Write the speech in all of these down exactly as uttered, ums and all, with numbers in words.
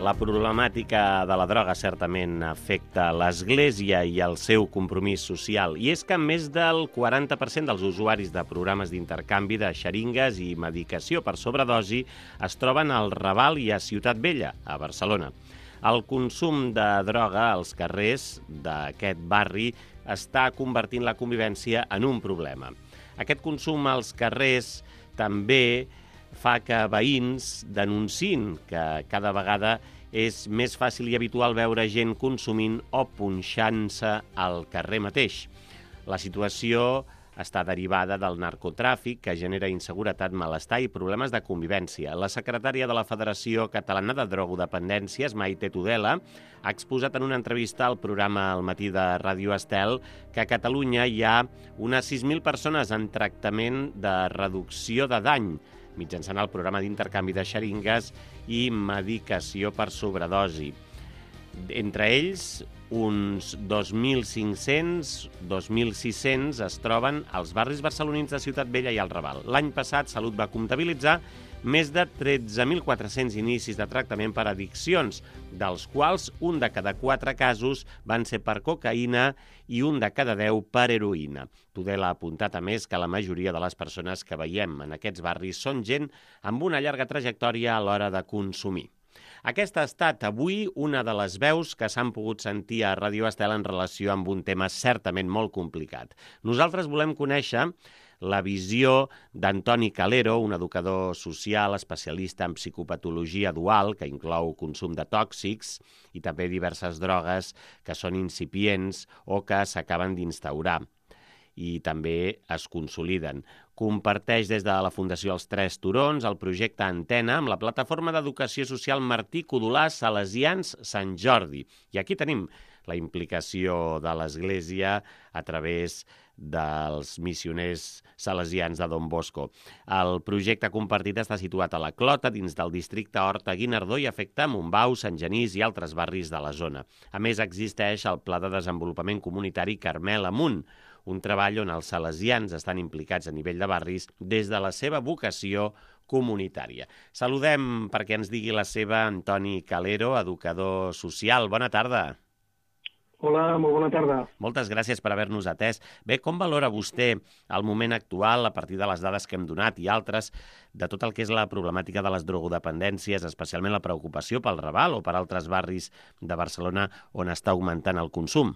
La problemàtica de la droga certament afecta l'Església i el seu compromís social. I és que més del quaranta per cent dels usuaris de programes d'intercanvi de xeringues i medicació per sobredosi es troben al Raval i a Ciutat Vella, a Barcelona. El consum de droga als carrers d'aquest barri està convertint la convivència en un problema. Aquest consum als carrers també fa que veïns denunciïn que cada vegada és més fàcil i habitual veure gent consumint o punxant-se al carrer mateix. La situació està derivada del narcotràfic, que genera inseguretat, malestar i problemes de convivència. La secretària de la Federació Catalana de Drogodependències, Maite Tudela, ha exposat en una entrevista al programa Al matí de Ràdio Estel que a Catalunya hi ha unes sis mil persones en tractament de reducció de dany, mitjançant el programa d'intercanvi de xeringues i medicació per sobredosi. Entre ells, uns dos mil cinc-cents, dos mil sis-cents es troben als barris barcelonins de Ciutat Vella i el Raval. L'any passat, Salut va comptabilitzar més de tretze mil quatre-cents inicis de tractament per addiccions, dels quals un de cada quatre casos van ser per cocaïna i un de cada deu per heroïna. Tudela ha apuntat, a més, que la majoria de les persones que veiem en aquests barris són gent amb una llarga trajectòria a l'hora de consumir. Aquesta ha estat avui una de les veus que s'han pogut sentir a Ràdio Estel en relació amb un tema certament molt complicat. Nosaltres volem conèixer la visió d'Antoni Calero, un educador social especialista en psicopatologia dual, que inclou consum de tòxics i també diverses drogues que són incipients o que s'acaben d'instaurar i també es consoliden. Comparteix des de la Fundació Els Tres Turons el projecte Antena amb la plataforma d'educació social Martí Codolà Salesians Sant Jordi. I aquí tenim la implicació de l'Església a través dels missioners salesians de Don Bosco. El projecte compartit està situat a la Clota, dins del districte Horta-Guinardó i afecta Montbau, Sant Genís i altres barris de la zona. A més, existeix el Pla de Desenvolupament Comunitari Carmel Amunt, un treball on els salesians estan implicats a nivell de barris des de la seva vocació comunitària. Saludem perquè ens digui la seva Antoni Calero, educador social. Bona tarda. Hola, molt bona tarda. Moltes gràcies per haver-nos atès. Bé, com valora vostè el moment actual, a partir de les dades que hem donat i altres, de tot el que és la problemàtica de les drogodependències, especialment la preocupació pel Raval o per altres barris de Barcelona on està augmentant el consum?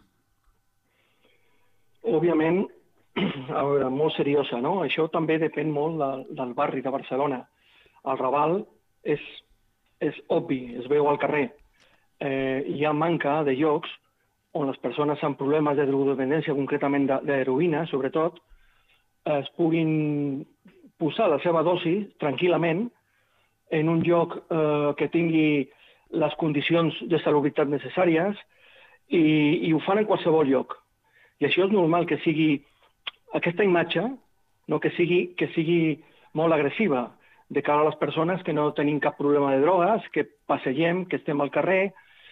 Òbviament, a veure, molt seriosa, no? Això també depèn molt de, del barri de Barcelona. El Raval és, és obvi, es veu al carrer. Eh, hi ha manca de llocs on les persones amb problemes de drogodependència, concretament d'heroïna, sobretot, es puguin posar la seva dosi tranquil·lament en un lloc eh, que tingui les condicions de salubritat necessàries i, i ho fan en qualsevol lloc. I això és normal que sigui aquesta imatge, no, que sigui, que sigui molt agressiva de cara a les persones que no tenim cap problema de drogues, que passegem, que estem al carrer,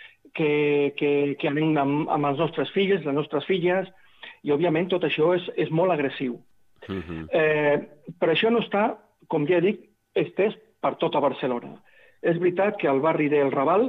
que, que, que anem amb, amb els nostres fills, les nostres filles, i òbviament tot això és, és molt agressiu. Uh-huh. eh, però això no està, com ja dic, estès per tota Barcelona. És veritat que el barri del Raval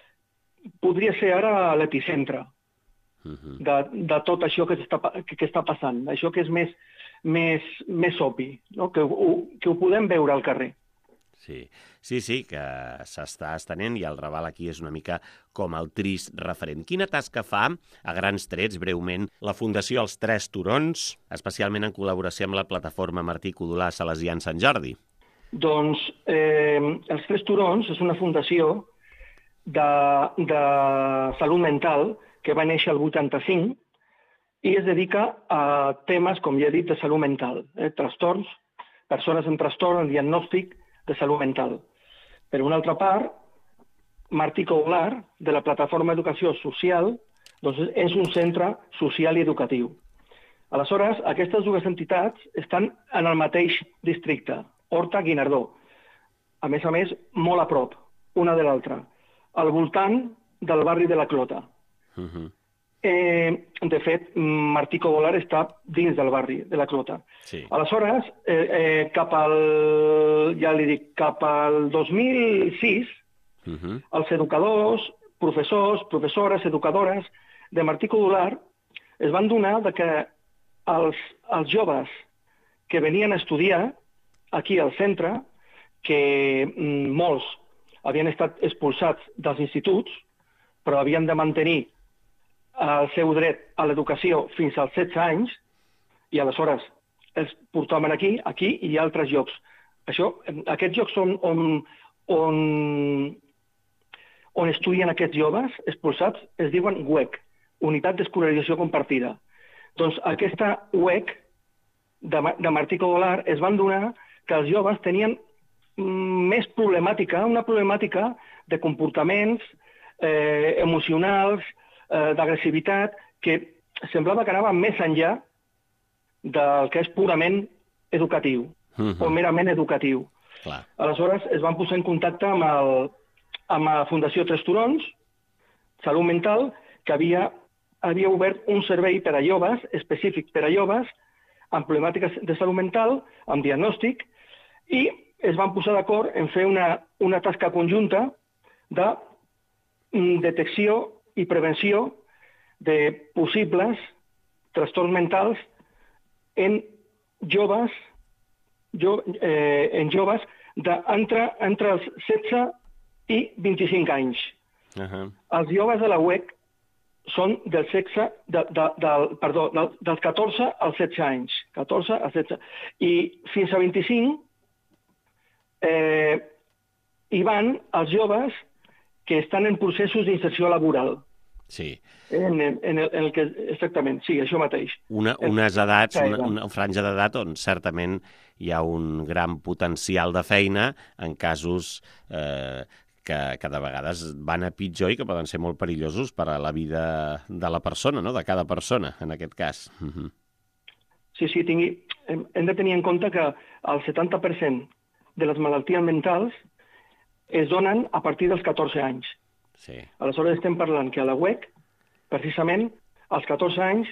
podria ser ara l'epicentre uh-huh. de, de tot això que està, que, que està passant, això que és més, més, més obvi, no? que, ho, que ho podem veure al carrer. Sí, sí, sí, que s'està estenent i el Raval aquí és una mica com el trist referent. Quina tasca fa, a grans trets, breument, la Fundació Els Tres Turons, especialment en col·laboració amb la plataforma Martí Codolà Salesians Sant Jordi? Doncs eh, Els Tres Turons és una fundació de, de salut mental que va néixer el vuitanta-cinc i es dedica a temes, com ja he dit, de salut mental, eh, trastorns, persones amb trastorn, diagnòstic de salut mental. Per una altra part, Martí Codolà, de la plataforma Educació Social, doncs és un centre social i educatiu. Aleshores, aquestes dues entitats estan en el mateix districte, Horta-Guinardó. A més a més, molt a prop, una de l'altra, al voltant del barri de la Clota. Uh-huh. Eh, de fet, Martí Codolà està dins del barri de la Clota. Sí. Aleshores, eh, eh, cap al, ja li dic, cap al dos mil sis, Uh -huh. Els educadors, professors, professores, educadores de Martí Codolar es van donar de que els, els joves que venien a estudiar aquí al centre, que mm, molts havien estat expulsats dels instituts, però havien de mantenir el seu dret a l'educació fins als setze anys, i aleshores els portaven aquí, aquí i altres llocs. Això, aquests llocs on, on, on, on estudien aquests joves expulsats es diuen U E C, Unitat d'Escolarització Compartida. Doncs aquesta U E C de, de Martí Codolar es van donar que els joves tenien més problemàtica, una problemàtica de comportaments eh, emocionals, eh, d'agressivitat, que semblava que anava més enllà del que és purament educatiu, uh-huh. o merament educatiu. Clar. Aleshores es van posar en contacte amb, el, amb la Fundació Tres Turons, Salut Mental, que havia, havia obert un servei per a joves, específic per a joves, amb problemàtiques de salut mental, amb diagnòstic, i es van posar d'acord en fer una, una tasca conjunta de mm, detecció i prevenció de possibles trastorns mentals en joves, jo, eh, en joves de, entre, entre els setze i vint-i-cinc anys. Uh-huh. Els joves de la U E C són del sexe, de, de, del, perdó, del, dels catorze als setze anys. catorze a setze. I fins a vint-i-cinc eh, hi van els joves que estan en processos d'inserció laboral. Sí. En, en, en, el, en el que, exactament, sí, això mateix. Una, unes edats, una, una franja d'edat on certament hi ha un gran potencial de feina en casos eh, que, que de vegades van a pitjor i que poden ser molt perillosos per a la vida de la persona, no? De cada persona, en aquest cas. Uh-huh. Sí, sí, tingui, hem, hem de tenir en compte que el setanta per cent de les malalties mentals es donen a partir dels catorze anys. Sí. Aleshores estem parlant que a la U E C, precisament, als catorze anys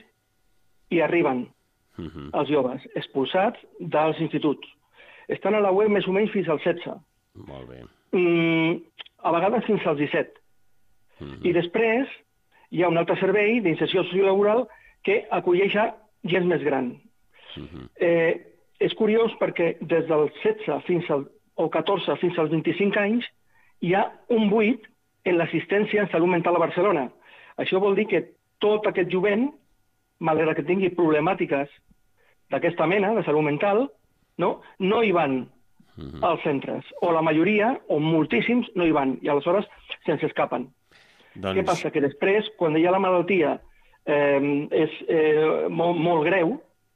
hi arriben uh-huh. els joves expulsats dels instituts. Estan a la U E C més o menys fins als setze. Molt bé. Mm, a vegades fins als disset. Uh-huh. I després hi ha un altre servei d'inserció sociolaboral que acolleix a gent més gran. Uh-huh. Eh, és curiós perquè des dels setze fins al, o catorze fins als vint-i-cinc anys hi ha un buit en l'assistència en salut mental a Barcelona. Això vol dir que tot aquest jovent, malgrat que tingui problemàtiques d'aquesta mena, de salut mental, no, no hi van uh-huh. als centres. O la majoria, o moltíssims, no hi van. I aleshores se'ns escapen. Doncs... Què passa? Que després, quan hi ha la malaltia eh, és eh, molt, molt greu,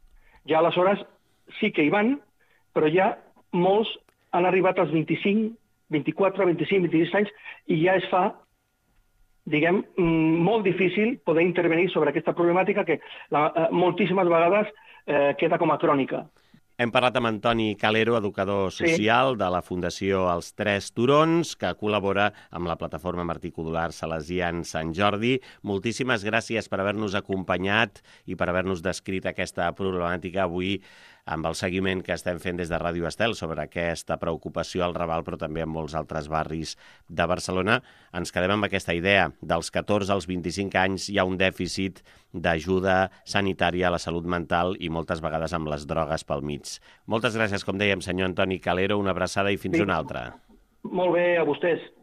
ja aleshores sí que hi van, però ja molts han arribat als vint-i-cinc, vint-i-quatre, vint-i-cinc, vint-i-sis anys i ja es fa, diguem, molt difícil poder intervenir sobre aquesta problemàtica que la, eh, moltíssimes vegades eh, queda com a crònica. Hem parlat amb Antoni Calero, educador social sí. de la Fundació Els Tres Turons, que col·labora amb la plataforma Martí Codolar Salesians Sant Jordi. Moltíssimes gràcies per haver-nos acompanyat i per haver-nos descrit aquesta problemàtica avui amb el seguiment que estem fent des de Ràdio Estel sobre aquesta preocupació al Raval, però també en molts altres barris de Barcelona. Ens quedem amb aquesta idea. Dels catorze als vint-i-cinc anys hi ha un dèficit d'ajuda sanitària a la salut mental i moltes vegades amb les drogues pel mig. Moltes gràcies, com dèiem, senyor Antoni Calero, una abraçada i fins sí. una altra. Molt bé, a vostès.